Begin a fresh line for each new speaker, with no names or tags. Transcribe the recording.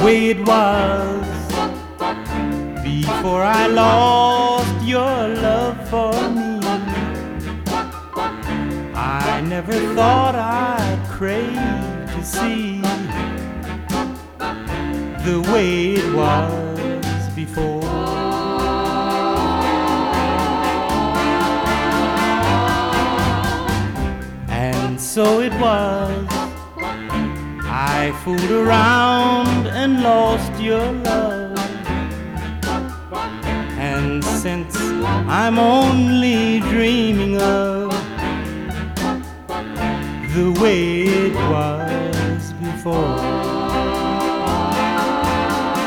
way it was before I lost your love for me. I never thought I'd crave to see the way it was before. And so it was, I fooled around and lost your love. And since I'm only dreaming of the way it was before.